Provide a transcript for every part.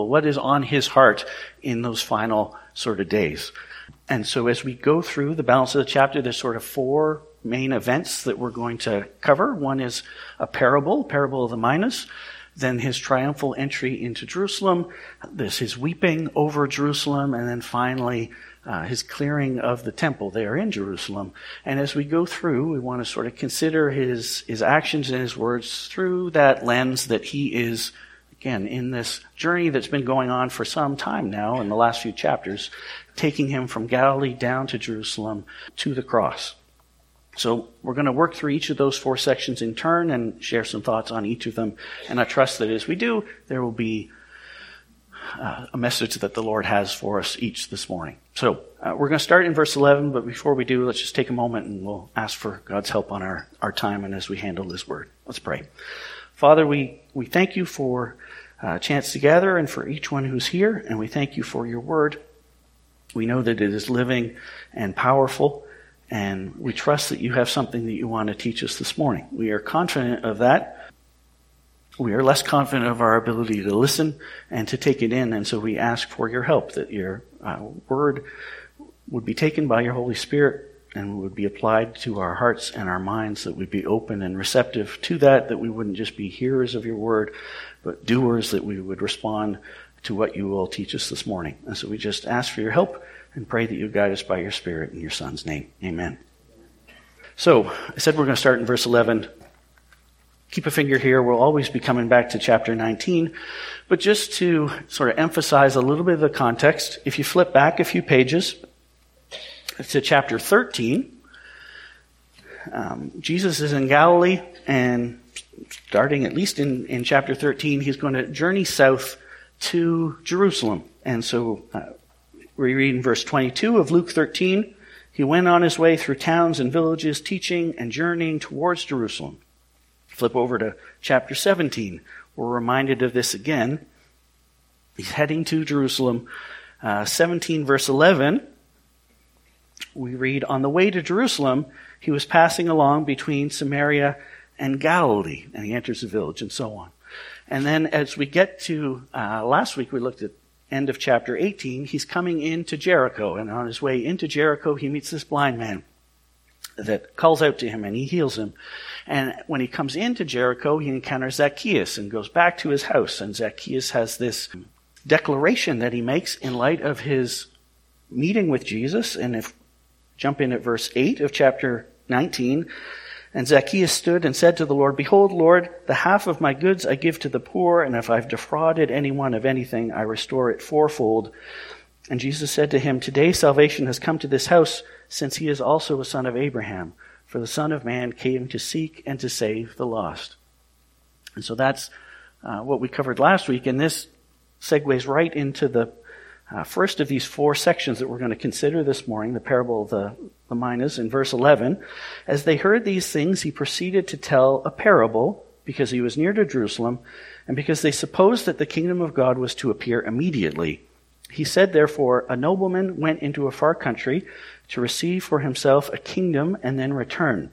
what is on his heart in those final sort of days. And so as we go through the balance of the chapter, there's sort of four main events that we're going to cover. One is a parable of the minas. Then his triumphal entry into Jerusalem. There's his weeping over Jerusalem. And then finally, his clearing of the temple there in Jerusalem. And as we go through, we want to sort of consider his actions and his words through that lens that he is, again, in this journey that's been going on for some time now in the last few chapters, taking him from Galilee down to Jerusalem to the cross. So we're going to work through each of those four sections in turn and share some thoughts on each of them. And I trust that as we do, there will be a message that the Lord has for us each this morning. So we're going to start in verse 11, but before we do, let's just take a moment and we'll ask for God's help on our time and as we handle His Word. Let's pray. Father, we thank you for a chance to gather and for each one who's here, and we thank you for your Word. We know that it is living and powerful, and we trust that you have something that you want to teach us this morning. We are confident of that. We are less confident of our ability to listen and to take it in, and so we ask for your help, that your word would be taken by your Holy Spirit and would be applied to our hearts and our minds, that we'd be open and receptive to that we wouldn't just be hearers of your word, but doers, that we would respond to what you will teach us this morning. And so we just ask for your help and pray that you guide us by your Spirit in your Son's name. Amen. So I said we're going to start in verse 11. Keep a finger here. We'll always be coming back to chapter 19. But just to sort of emphasize a little bit of the context, if you flip back a few pages to chapter 13, Jesus is in Galilee, and starting at least in chapter 13, he's going to journey south to Jerusalem. And so we read in verse 22 of Luke 13, he went on his way through towns and villages, teaching and journeying towards Jerusalem. Flip over to chapter 17. We're reminded of this again. He's heading to Jerusalem. 17 verse 11, we read, on the way to Jerusalem, he was passing along between Samaria and Galilee, and he enters the village, and so on. And then as we get to, last week we looked at end of chapter 18, he's coming into Jericho, and on his way into Jericho, he meets this blind man that calls out to him, and he heals him. And when he comes into Jericho, he encounters Zacchaeus and goes back to his house. And Zacchaeus has this declaration that he makes in light of his meeting with Jesus. And if jump in at verse 8 of chapter 19, and Zacchaeus stood and said to the Lord, behold, Lord, the half of my goods I give to the poor, and if I've defrauded anyone of anything, I restore it fourfold. And Jesus said to him, today salvation has come to this house, since he is also a son of Abraham. For the Son of Man came to seek and to save the lost. And so that's what we covered last week, and this segues right into the first of these four sections that we're going to consider this morning, the parable of the minas in verse 11. As they heard these things, he proceeded to tell a parable, because he was near to Jerusalem, and because they supposed that the kingdom of God was to appear immediately. He said, therefore, a nobleman went into a far country to receive for himself a kingdom and then return.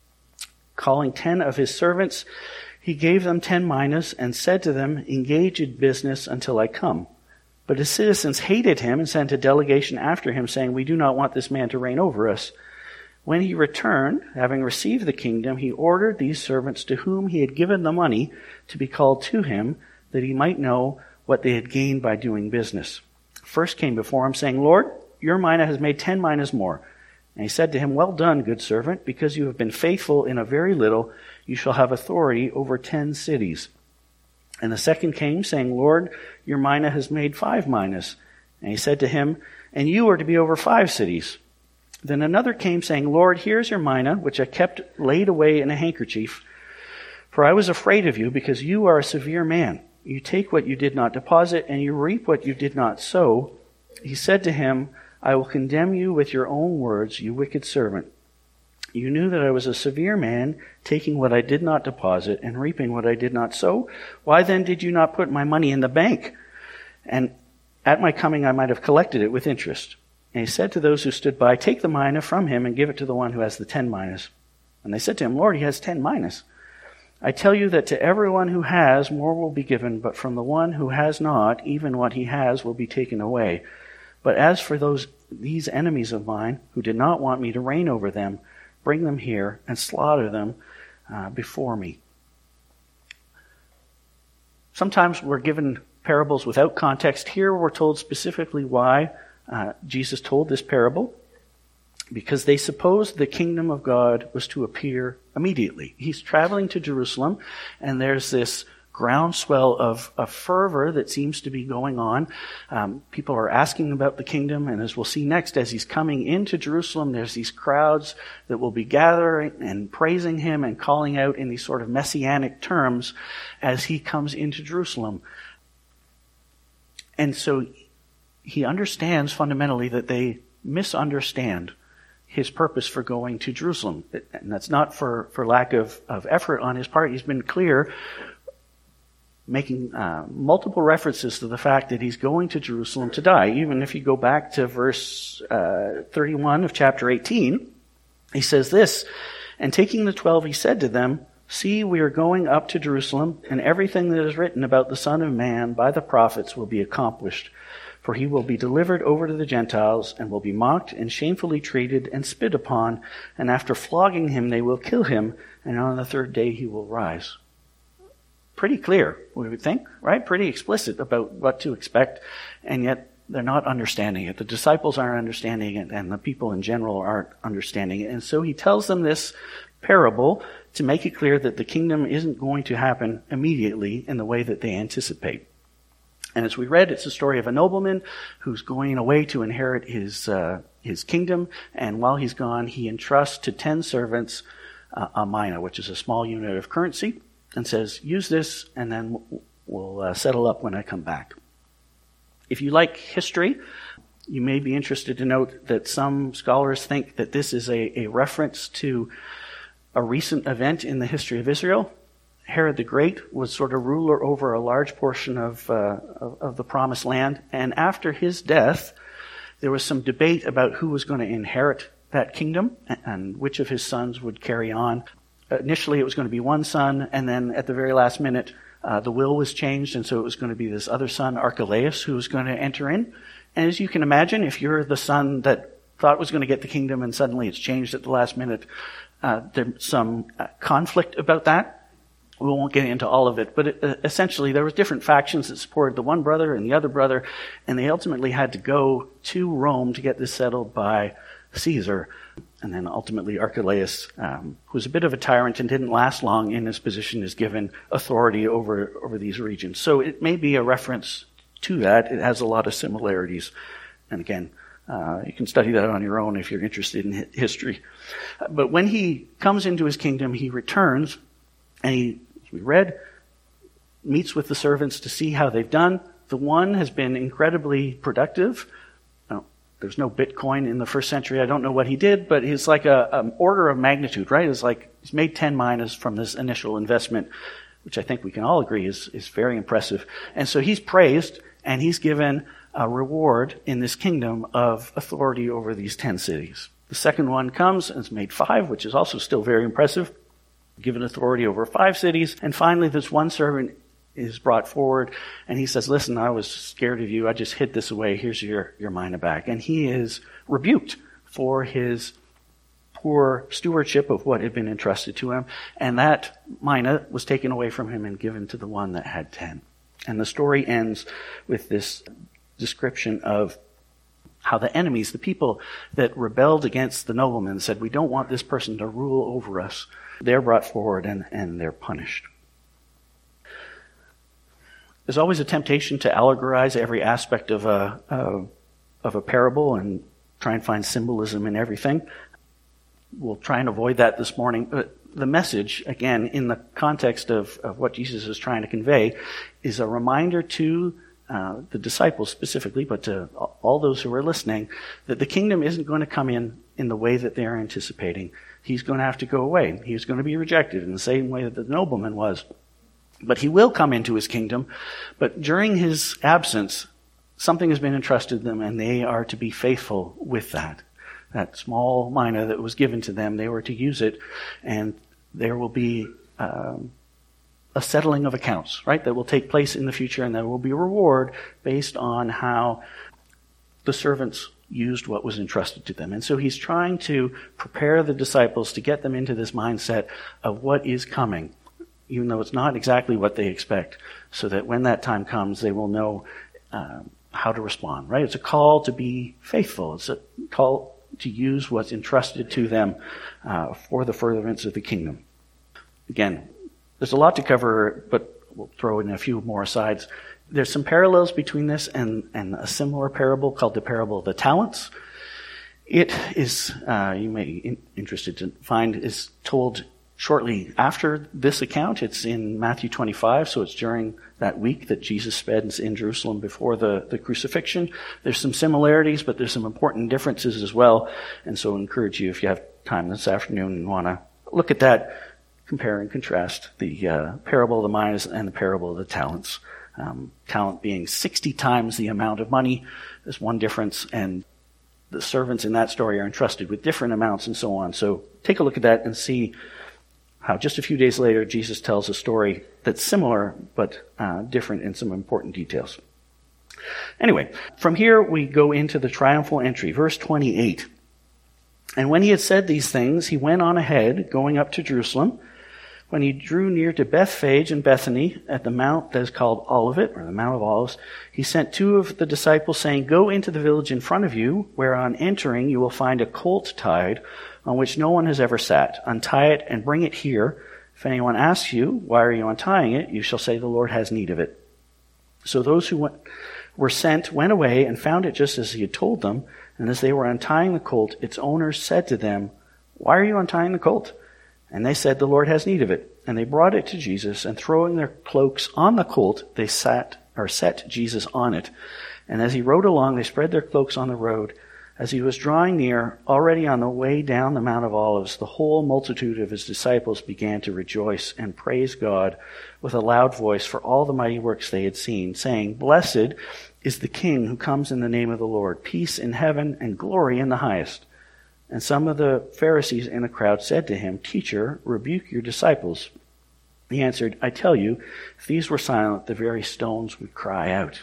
Calling 10 of his servants, he gave them 10 minas and said to them, engage in business until I come. But his citizens hated him and sent a delegation after him, saying, we do not want this man to reign over us. When he returned, having received the kingdom, he ordered these servants to whom he had given the money to be called to him, that he might know what they had gained by doing business. First came before him, saying, Lord, your mina has made 10 minas more. And he said to him, well done, good servant, because you have been faithful in a very little, you shall have authority over 10 cities. And the second came, saying, Lord, your mina has made 5 minas. And he said to him, and you are to be over 5 cities. Then another came, saying, Lord, here's your mina, which I kept laid away in a handkerchief. For I was afraid of you, because you are a severe man. You take what you did not deposit, and you reap what you did not sow. He said to him, I will condemn you with your own words, you wicked servant. You knew that I was a severe man, taking what I did not deposit and reaping what I did not sow. Why then did you not put my money in the bank? And at my coming I might have collected it with interest. And he said to those who stood by, take the mina from him and give it to the one who has the 10 minas. And they said to him, Lord, he has 10 minas. I tell you that to everyone who has, more will be given, but from the one who has not, even what he has will be taken away. But as for these enemies of mine, who did not want me to reign over them, bring them here and slaughter them before me. Sometimes we're given parables without context. Here we're told specifically why Jesus told this parable. Because they supposed the kingdom of God was to appear immediately. He's traveling to Jerusalem, and there's this groundswell of fervor that seems to be going on. People are asking about the kingdom, and as we'll see next, as he's coming into Jerusalem, there's these crowds that will be gathering and praising him and calling out in these sort of messianic terms as he comes into Jerusalem. And so he understands fundamentally that they misunderstand his purpose for going to Jerusalem. And that's not for lack of effort on his part. He's been clear, making multiple references to the fact that he's going to Jerusalem to die. Even if you go back to verse 31 of chapter 18, he says this, "And taking the 12, he said to them, 'See, we are going up to Jerusalem, and everything that is written about the Son of Man by the prophets will be accomplished. For he will be delivered over to the Gentiles, and will be mocked and shamefully treated and spit upon, and after flogging him they will kill him, and on the third day he will rise.'" Pretty clear, we would think, right? Pretty explicit about what to expect, and yet they're not understanding it. The disciples aren't understanding it, and the people in general aren't understanding it. And so he tells them this parable to make it clear that the kingdom isn't going to happen immediately in the way that they anticipate. And as we read, it's a story of a nobleman who's going away to inherit his kingdom. And while he's gone, he entrusts to 10 servants a mina, which is a small unit of currency, and says, "Use this, and then we'll settle up when I come back." If you like history, you may be interested to note that some scholars think that this is a reference to a recent event in the history of Israel. Herod the Great was sort of ruler over a large portion of the Promised Land. And after his death, there was some debate about who was going to inherit that kingdom and which of his sons would carry on. Initially, it was going to be one son, and then at the very last minute, the will was changed, and so it was going to be this other son, Archelaus, who was going to enter in. And as you can imagine, if you're the son that thought was going to get the kingdom and suddenly it's changed at the last minute, there's some conflict about that. We won't get into all of it, but essentially there was different factions that supported the one brother and the other brother, and they ultimately had to go to Rome to get this settled by Caesar. And then ultimately Archelaus, who was a bit of a tyrant and didn't last long in his position, is given authority over these regions. So it may be a reference to that. It has a lot of similarities. And again, you can study that on your own if you're interested in history. But when he comes into his kingdom, he returns, and he, as we read, meets with the servants to see how they've done. The one has been incredibly productive. Now, there's no Bitcoin in the first century. I don't know what he did, but he's like an order of magnitude, right? It's like he's made 10 minas from this initial investment, which I think we can all agree is very impressive. And so he's praised, and he's given a reward in this kingdom of authority over these 10 cities. The second one comes and has made 5, which is also still very impressive, given authority over 5 cities. And finally, this one servant is brought forward, and he says, "Listen, I was scared of you. I just hid this away. Here's your mina back." And he is rebuked for his poor stewardship of what had been entrusted to him. And that mina was taken away from him and given to the one that had 10. And the story ends with this description of how the enemies, the people that rebelled against the nobleman, said, "We don't want this person to rule over us." They're brought forward and they're punished. There's always a temptation to allegorize every aspect of a parable and try and find symbolism in everything. We'll try and avoid that this morning. But the message, again, in the context of what Jesus is trying to convey, is a reminder to the disciples specifically, but to all those who are listening, that the kingdom isn't going to come in the way that they're anticipating. He's going to have to go away. He's going to be rejected in the same way that the nobleman was. But he will come into his kingdom. But during his absence, something has been entrusted to them, and they are to be faithful with that. That small mina that was given to them, they were to use it, and there will be a settling of accounts, right, that will take place in the future, and there will be a reward based on how the servants used what was entrusted to them. And so he's trying to prepare the disciples to get them into this mindset of what is coming, even though it's not exactly what they expect, so that when that time comes, they will know how to respond, right? It's a call to be faithful. It's a call to use what's entrusted to them for the furtherance of the kingdom. Again, there's a lot to cover, but we'll throw in a few more asides. There's some parallels between this and a similar parable called the parable of the talents. It is, you may be interested to find, is told shortly after this account. It's in Matthew 25, so it's during that week that Jesus spends in Jerusalem before the crucifixion. There's some similarities, but there's some important differences as well. And so I encourage you, if you have time this afternoon and want to look at that, compare and contrast the parable of the minas and the parable of the talents. Talent being 60 times the amount of money. There's one difference, and the servants in that story are entrusted with different amounts and so on. So take a look at that and see how just a few days later Jesus tells a story that's similar but different in some important details. Anyway, from here we go into the triumphal entry, verse 28. And when he had said these things, he went on ahead, going up to Jerusalem. When he drew near to Bethphage and Bethany at the mount that is called Olivet, or the Mount of Olives, he sent two of the disciples, saying, "Go into the village in front of you, where on entering you will find a colt tied, on which no one has ever sat. Untie it and bring it here. If anyone asks you, 'Why are you untying it?' you shall say, 'The Lord has need of it.'" So those who were sent went away and found it just as he had told them. And as they were untying the colt, its owners said to them, "Why are you untying the colt?" And they said, "The Lord has need of it." And they brought it to Jesus, and throwing their cloaks on the colt, they set Jesus on it. And as he rode along, they spread their cloaks on the road. As he was drawing near, already on the way down the Mount of Olives, the whole multitude of his disciples began to rejoice and praise God with a loud voice for all the mighty works they had seen, saying, "Blessed is the King who comes in the name of the Lord. Peace in heaven and glory in the highest." And some of the Pharisees in the crowd said to him, "Teacher, rebuke your disciples." He answered, "I tell you, if these were silent, the very stones would cry out."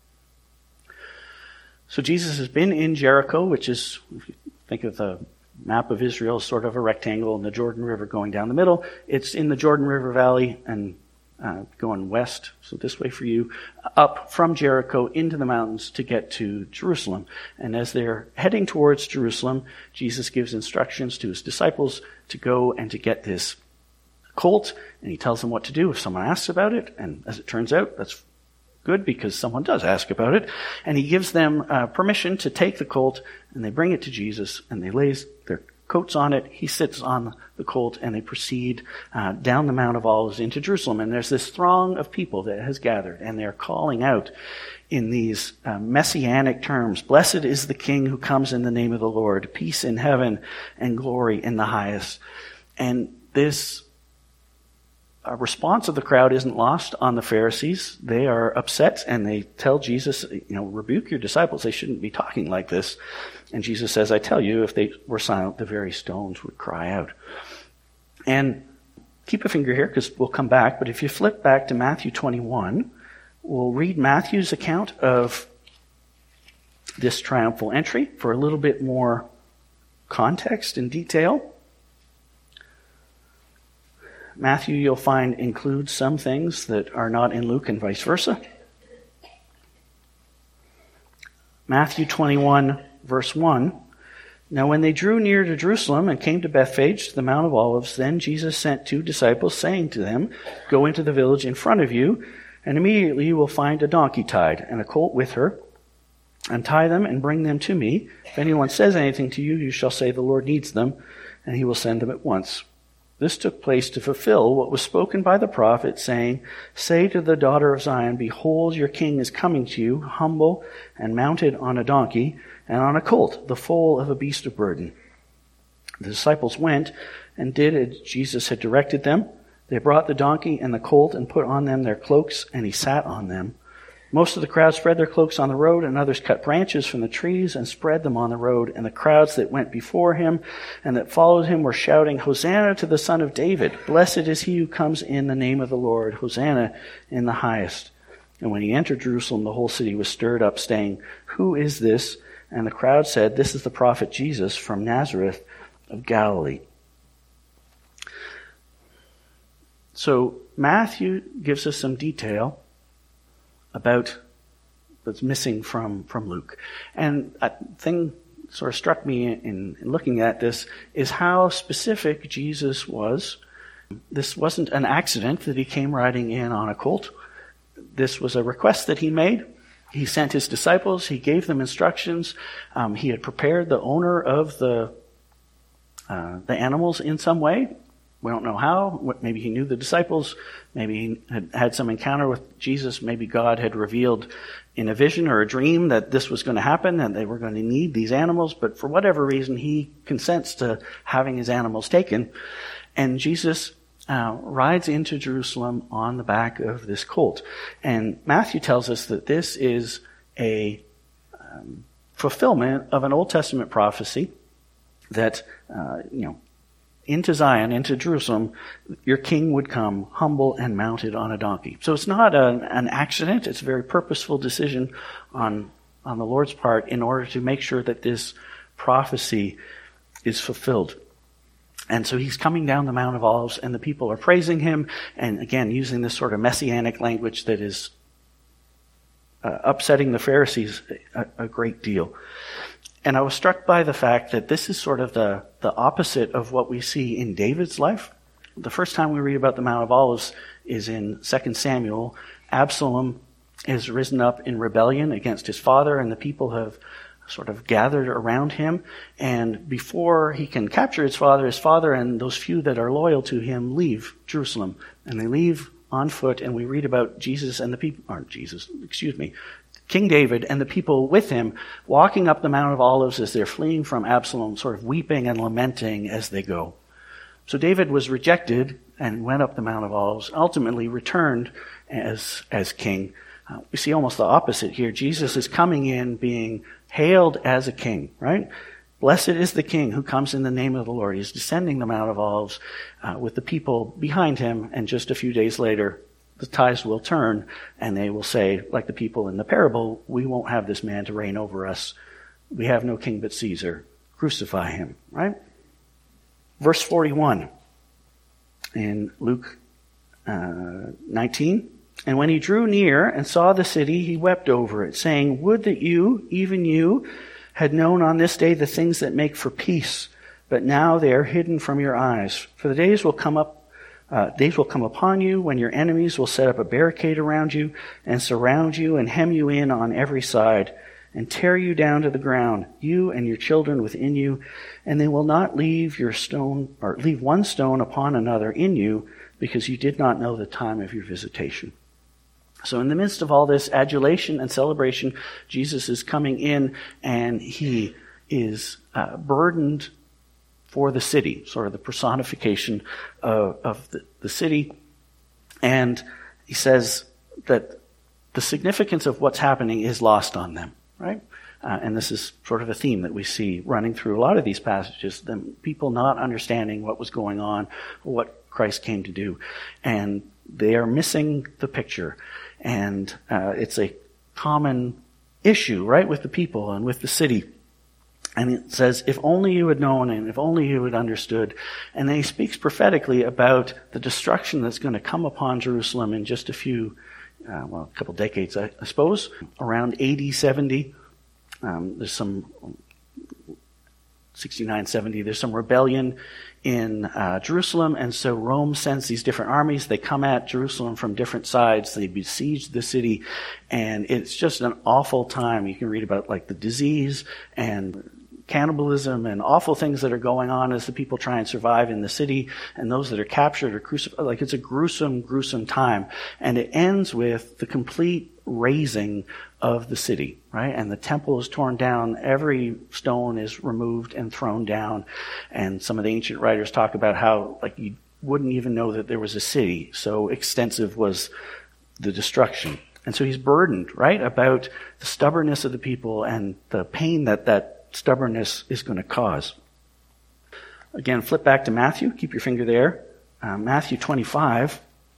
So Jesus has been in Jericho, which is, if you think of the map of Israel, sort of a rectangle, and the Jordan River going down the middle. It's in the Jordan River Valley and going west, so this way for you, up from Jericho into the mountains to get to Jerusalem. And as they're heading towards Jerusalem, Jesus gives instructions to his disciples to go and to get this colt, and he tells them what to do if someone asks about it. And as it turns out, that's good because someone does ask about it. And he gives them permission to take the colt, and they bring it to Jesus, and they lay their coats on it. He sits on the colt, and they proceed down the Mount of Olives into Jerusalem. And there's this throng of people that has gathered, and they're calling out in these messianic terms, "Blessed is the King who comes in the name of the Lord. Peace in heaven and glory in the highest." And this response of the crowd isn't lost on the Pharisees. They are upset, and they tell Jesus, "Rebuke your disciples. They shouldn't be talking like this." And Jesus says, "I tell you, if they were silent, the very stones would cry out." And keep a finger here because we'll come back. But if you flip back to Matthew 21, we'll read Matthew's account of this triumphal entry for a little bit more context and detail. Matthew, you'll find, includes some things that are not in Luke and vice versa. Matthew 21, verse 1. Now when they drew near to Jerusalem and came to Bethphage, to the Mount of Olives, then Jesus sent two disciples, saying to them, "Go into the village in front of you, and immediately you will find a donkey tied, and a colt with her. Untie them and bring them to me. If anyone says anything to you, you shall say, 'The Lord needs them,' and he will send them at once." This took place to fulfill what was spoken by the prophet, saying, "Say to the daughter of Zion, Behold, your king is coming to you, humble and mounted on a donkey, and on a colt, the foal of a beast of burden." The disciples went and did as Jesus had directed them. They brought the donkey and the colt and put on them their cloaks, and he sat on them. Most of the crowd spread their cloaks on the road, and others cut branches from the trees and spread them on the road. And the crowds that went before him and that followed him were shouting, "Hosanna to the Son of David! Blessed is he who comes in the name of the Lord! Hosanna in the highest!" And when he entered Jerusalem, the whole city was stirred up, saying, "Who is this?" And the crowd said, "This is the prophet Jesus from Nazareth of Galilee." So Matthew gives us some detail about that's missing from Luke. And a thing sort of struck me in looking at this is how specific Jesus was. This wasn't an accident that he came riding in on a colt. This was a request that he made. He sent his disciples. He gave them instructions. He had prepared the owner of the animals in some way. We don't know how. Maybe he knew the disciples. Maybe he had had some encounter with Jesus. Maybe God had revealed in a vision or a dream that this was going to happen and they were going to need these animals. But for whatever reason, he consents to having his animals taken. And Jesus rides into Jerusalem on the back of this colt. And Matthew tells us that this is a fulfillment of an Old Testament prophecy that, into Zion, into Jerusalem, your king would come humble and mounted on a donkey. So it's not an accident. It's a very purposeful decision on the Lord's part in order to make sure that this prophecy is fulfilled. And so he's coming down the Mount of Olives, and the people are praising him, and again, using this sort of messianic language that is upsetting the Pharisees a great deal. And I was struck by the fact that this is sort of the opposite of what we see in David's life. The first time we read about the Mount of Olives is in 2 Samuel. Absalom is risen up in rebellion against his father, and the people have sort of gathered around him. And before he can capture his father and those few that are loyal to him leave Jerusalem. And they leave on foot, and we read about King David and the people with him walking up the Mount of Olives as they're fleeing from Absalom, sort of weeping and lamenting as they go. So David was rejected and went up the Mount of Olives, ultimately returned as king. We see almost the opposite here. Jesus is coming in being hailed as a king, right? Blessed is the king who comes in the name of the Lord. He's descending the Mount of Olives with the people behind him, and just a few days later, the tides will turn, and they will say, like the people in the parable, "We won't have this man to reign over us. We have no king but Caesar. Crucify him," right? Verse 41 in Luke 19. "And when he drew near and saw the city, he wept over it, saying, 'Would that you, even you, had known on this day the things that make for peace, but now they are hidden from your eyes. For the days will come upon you when your enemies will set up a barricade around you and surround you and hem you in on every side and tear you down to the ground, you and your children within you, and they will not leave one stone upon another in you, because you did not know the time of your visitation.'" So in the midst of all this adulation and celebration, Jesus is coming in, and he is burdened for the city, sort of the personification of the city. And he says that the significance of what's happening is lost on them, right? And this is sort of a theme that we see running through a lot of these passages, the people not understanding what was going on, what Christ came to do. And they are missing the picture. And it's a common issue, right, with the people and with the city. And it says, "If only you had known, and if only you had understood." And then he speaks prophetically about the destruction that's going to come upon Jerusalem in just a couple decades, I suppose, around AD 70. There's some 69, 70, there's some rebellion in Jerusalem, and so Rome sends these different armies. They come at Jerusalem from different sides. They besiege the city, and it's just an awful time. You can read about like the disease and cannibalism and awful things that are going on as the people try and survive in the city, and those that are captured or crucified. Like, it's a gruesome, gruesome time. And it ends with the complete razing of the city, right? And the temple is torn down. Every stone is removed and thrown down. And some of the ancient writers talk about how, like, you wouldn't even know that there was a city. So extensive was the destruction. And so he's burdened, right, about the stubbornness of the people and the pain that stubbornness is going to cause. Again, flip back to Matthew. Keep your finger there. Matthew 23.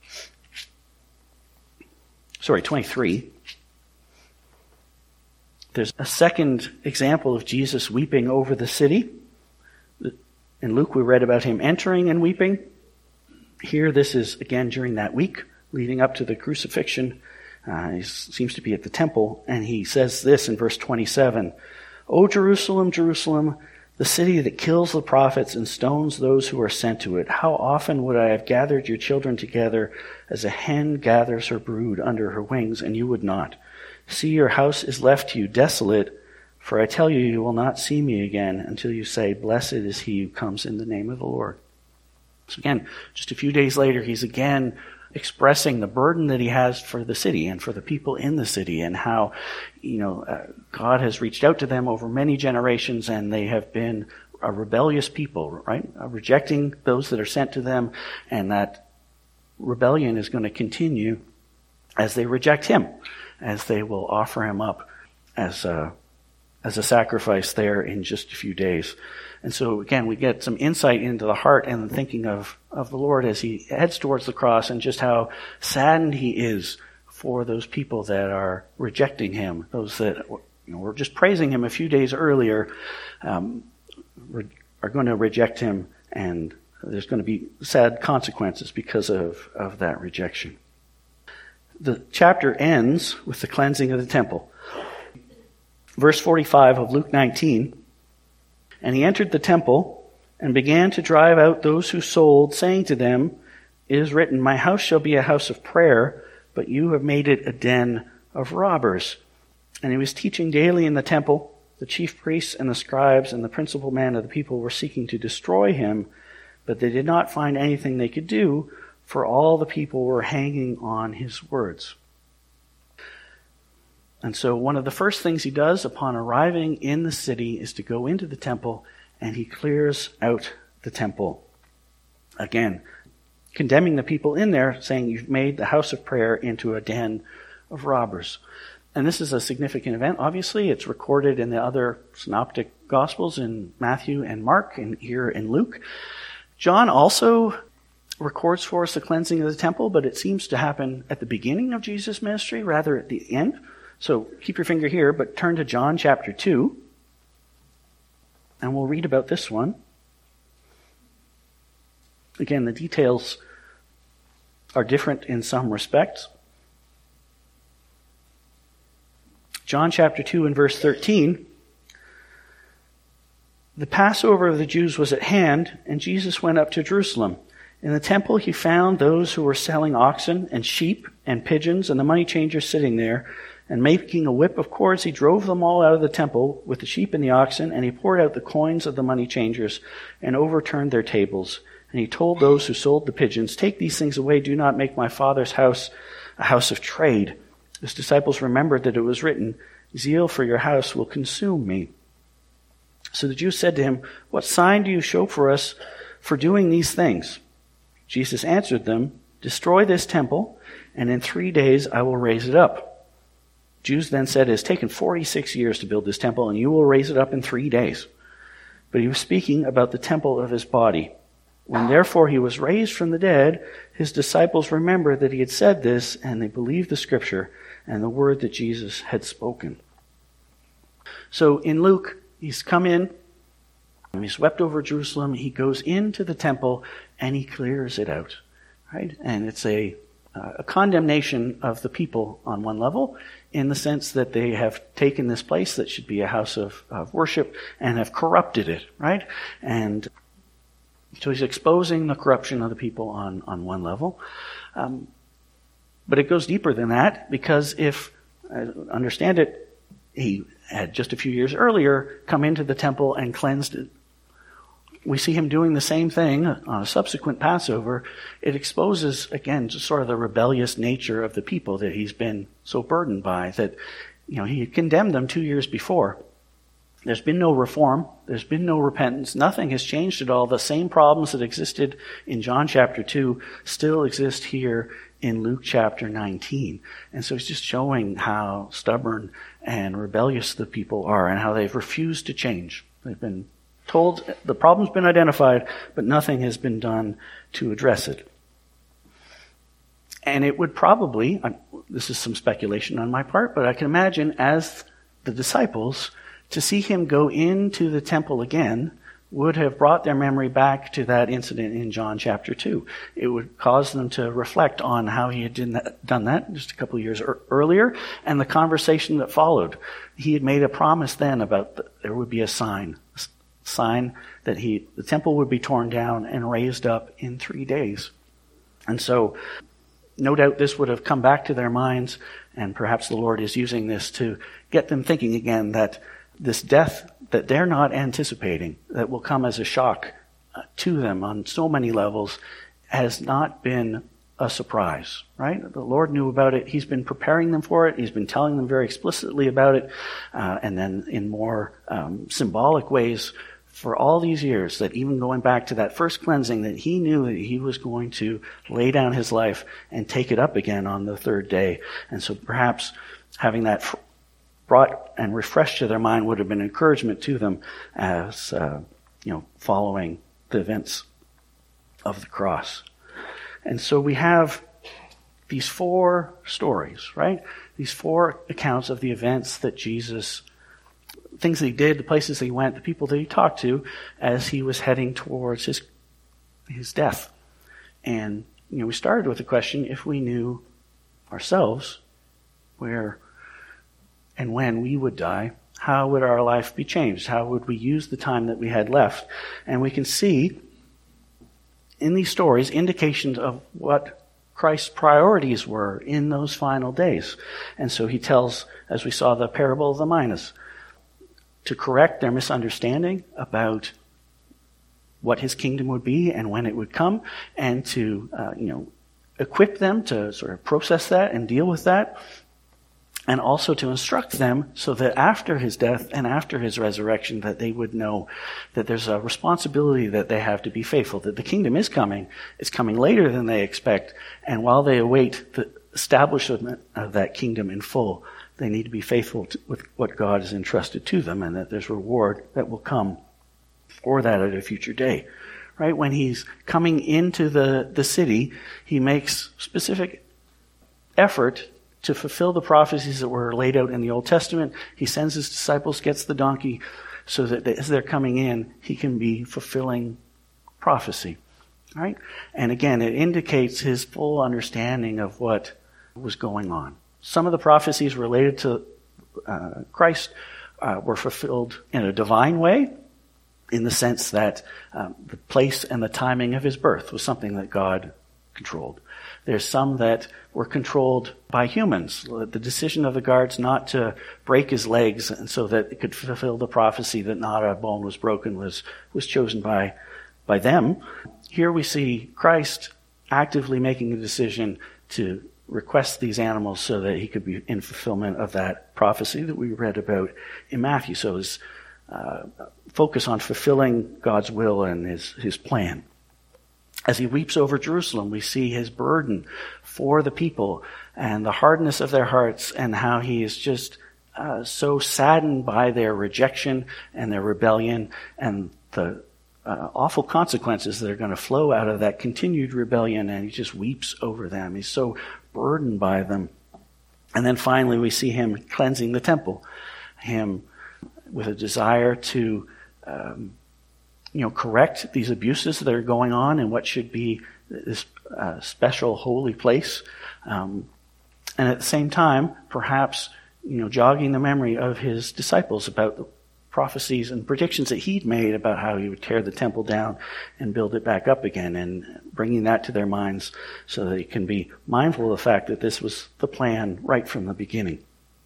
There's a second example of Jesus weeping over the city. In Luke, we read about him entering and weeping. Here, this is again during that week leading up to the crucifixion. He seems to be at the temple, and he says this in verse 27. "O Jerusalem, Jerusalem, the city that kills the prophets and stones those who are sent to it. How often would I have gathered your children together as a hen gathers her brood under her wings, and you would not. See, your house is left to you desolate, for I tell you, you will not see me again until you say, blessed is he who comes in the name of the Lord." So again, just a few days later, he's again expressing the burden that he has for the city and for the people in the city, and how, God has reached out to them over many generations, and they have been a rebellious people, right? Rejecting those that are sent to them, and that rebellion is going to continue as they reject him, as they will offer him up as a sacrifice there in just a few days. And so again, we get some insight into the heart and the thinking of the Lord as he heads towards the cross, and just how saddened he is for those people that are rejecting him, those that were just praising him a few days earlier, are going to reject him, and there's going to be sad consequences because of that rejection. The chapter ends with the cleansing of the temple. Verse 45 of Luke 19, "And he entered the temple and began to drive out those who sold, saying to them, it is written, my house shall be a house of prayer, but you have made it a den of robbers. And he was teaching daily in the temple. The chief priests and the scribes and the principal men of the people were seeking to destroy him, but they did not find anything they could do, for all the people were hanging on his words." And so one of the first things he does upon arriving in the city is to go into the temple, and he clears out the temple. Again, condemning the people in there, saying you've made the house of prayer into a den of robbers. And this is a significant event. Obviously, it's recorded in the other synoptic gospels in Matthew and Mark, and here in Luke. John also records for us the cleansing of the temple, but it seems to happen at the beginning of Jesus' ministry rather at the end. So keep your finger here, but turn to John chapter 2, and we'll read about this one. Again, the details are different in some respects. John chapter 2 and verse 13. "The Passover of the Jews was at hand, and Jesus went up to Jerusalem. In the temple he found those who were selling oxen and sheep and pigeons, and the money changers sitting there. And making a whip of cords, he drove them all out of the temple with the sheep and the oxen, and he poured out the coins of the money changers and overturned their tables. And he told those who sold the pigeons, take these things away, do not make my Father's house a house of trade. His disciples remembered that it was written, zeal for your house will consume me. So the Jews said to him, what sign do you show for us for doing these things? Jesus answered them, destroy this temple, and in 3 days I will raise it up. Jews then said, it has taken 46 years to build this temple, and you will raise it up in 3 days. But he was speaking about the temple of his body. When therefore he was raised from the dead, his disciples remembered that he had said this, and they believed the scripture and the word that Jesus had spoken. So in Luke, he's come in, he swept over Jerusalem, he goes into the temple, and he clears it out. Right? And it's a condemnation of the people on one level, in the sense that they have taken this place that should be a house of worship and have corrupted it, right? And so he's exposing the corruption of the people on one level. But it goes deeper than that, because if I understand it, he had just a few years earlier come into the temple and cleansed it. We see him doing the same thing on a subsequent Passover. It exposes, again, just sort of the rebellious nature of the people that he's been so burdened by, that, he had condemned them 2 years before. There's been no reform. There's been no repentance. Nothing has changed at all. The same problems that existed in John chapter 2 still exist here in Luke chapter 19. And so he's just showing how stubborn and rebellious the people are and how they've refused to change. They've been told the problem's been identified, but nothing has been done to address it. And it would probably, this is some speculation on my part, but I can imagine as the disciples, to see him go into the temple again would have brought their memory back to that incident in John chapter 2. It would cause them to reflect on how he had done that just a couple of years earlier and the conversation that followed. He had made a promise then about there would be a sign that the temple would be torn down and raised up in 3 days. And so no doubt this would have come back to their minds, and perhaps the Lord is using this to get them thinking again that this death that they're not anticipating, that will come as a shock to them on so many levels, has not been a surprise, right? The Lord knew about it. He's been preparing them for it. He's been telling them very explicitly about it, and then in more symbolic ways for all these years, that even going back to that first cleansing, that he knew that he was going to lay down his life and take it up again on the third day. And so perhaps having that brought and refreshed to their mind would have been encouragement to them as, following the events of the cross. And so we have these 4 stories, right? These 4 accounts of the events that Jesus, things that he did, the places that he went, the people that he talked to as he was heading towards his death. And, we started with the question, if we knew ourselves where and when we would die, how would our life be changed? How would we use the time that we had left? And we can see in these stories indications of what Christ's priorities were in those final days. And so he tells, as we saw the parable of the minas, to correct their misunderstanding about what his kingdom would be and when it would come, and to equip them to sort of process that and deal with that, and also to instruct them so that after his death and after his resurrection that they would know that there's a responsibility that they have to be faithful, that the kingdom is coming. It's coming later than they expect, and while they await the establishment of that kingdom in full, they need to be faithful with what God has entrusted to them, and that there's reward that will come for that at a future day. Right? When he's coming into the city, he makes specific effort to fulfill the prophecies that were laid out in the Old Testament. He sends his disciples, gets the donkey, so that as they're coming in, he can be fulfilling prophecy. Right? And again, it indicates his full understanding of what was going on. Some of the prophecies related to Christ were fulfilled in a divine way, in the sense that the place and the timing of his birth was something that God controlled. There's some that were controlled by humans. The decision of the guards not to break his legs and so that it could fulfill the prophecy that not a bone was broken was chosen by them. Here we see Christ actively making a decision to request these animals so that he could be in fulfillment of that prophecy that we read about in Matthew. So his focus on fulfilling God's will and his plan. As he weeps over Jerusalem, we see his burden for the people and the hardness of their hearts, and how he is just so saddened by their rejection and their rebellion and the awful consequences that are going to flow out of that continued rebellion, and he just weeps over them. He's so burdened by them. And then finally we see him cleansing the temple, him with a desire to correct these abuses that are going on in what should be this special holy place. And at the same time, perhaps, jogging the memory of his disciples about the prophecies and predictions that he'd made about how he would tear the temple down and build it back up again, and bringing that to their minds so that he can be mindful of the fact that this was the plan right from the beginning.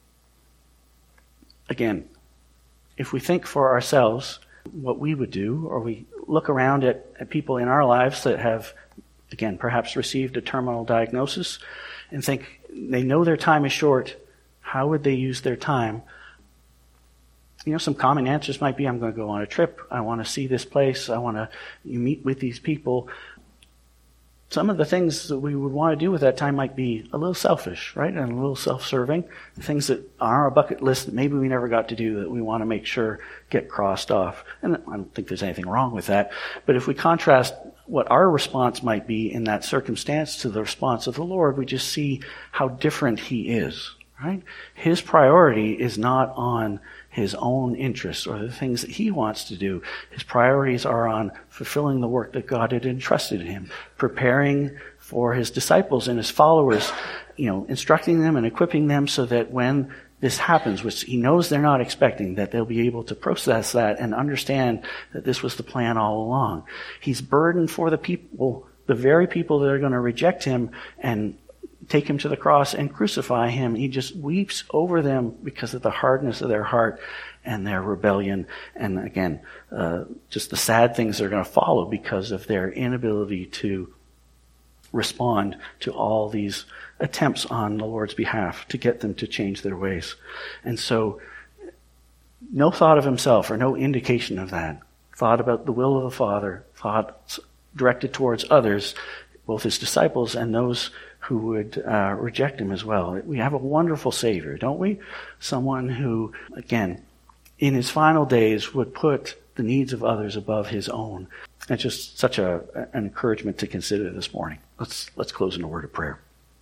Again, if we think for ourselves what we would do, or we look around at people in our lives that have, again, perhaps received a terminal diagnosis and think they know their time is short, how would they use their time? Some common answers might be, I'm going to go on a trip, I want to see this place, I want to meet with these people. some of the things that we would want to do with that time might be a little selfish, right? And a little self-serving. Things that are on our bucket list that maybe we never got to do that we want to make sure get crossed off. And I don't think there's anything wrong with that. But if we contrast what our response might be in that circumstance to the response of the Lord, we just see how different he is, right? His priority is not on his own interests or the things that he wants to do. His priorities are on fulfilling the work that God had entrusted in him, preparing for his disciples and his followers, instructing them and equipping them so that when this happens, which he knows they're not expecting, that they'll be able to process that and understand that this was the plan all along. He's burdened for the people, the very people that are going to reject him and take him to the cross and crucify him. He just weeps over them because of the hardness of their heart and their rebellion. And again, just the sad things that are going to follow because of their inability to respond to all these attempts on the Lord's behalf to get them to change their ways. And so, no thought of himself or no indication of that. Thought about the will of the Father, thoughts directed towards others, both his disciples and those who would reject him as well. We have a wonderful Savior, don't we? Someone who, again, in his final days would put the needs of others above his own. It's just such an encouragement to consider this morning. Let's close in a word of prayer.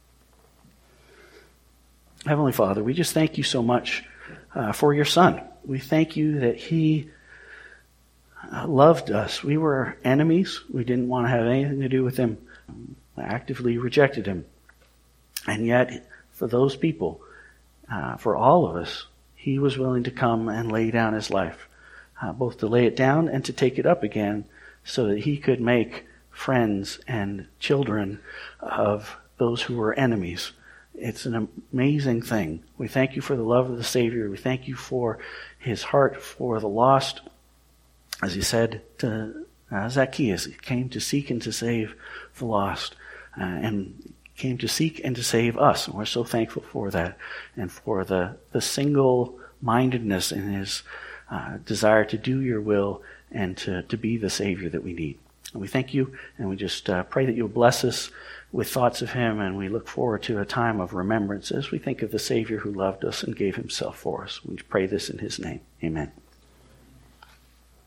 Heavenly Father, we just thank you so much for your Son. We thank you that he loved us. We were enemies. We didn't want to have anything to do with him. Actively rejected him. And yet, for those people, for all of us, he was willing to come and lay down his life, both to lay it down and to take it up again so that he could make friends and children of those who were enemies. It's an amazing thing. We thank you for the love of the Savior. We thank you for his heart for the lost. As he said to Zacchaeus, he came to seek and to save the lost. And came to seek and to save us. And we're so thankful for that. And for the single-mindedness in his desire to do your will and to be the Savior that we need. And we thank you, and we just pray that you'll bless us with thoughts of him, and we look forward to a time of remembrance as we think of the Savior who loved us and gave himself for us. We pray this in his name. Amen.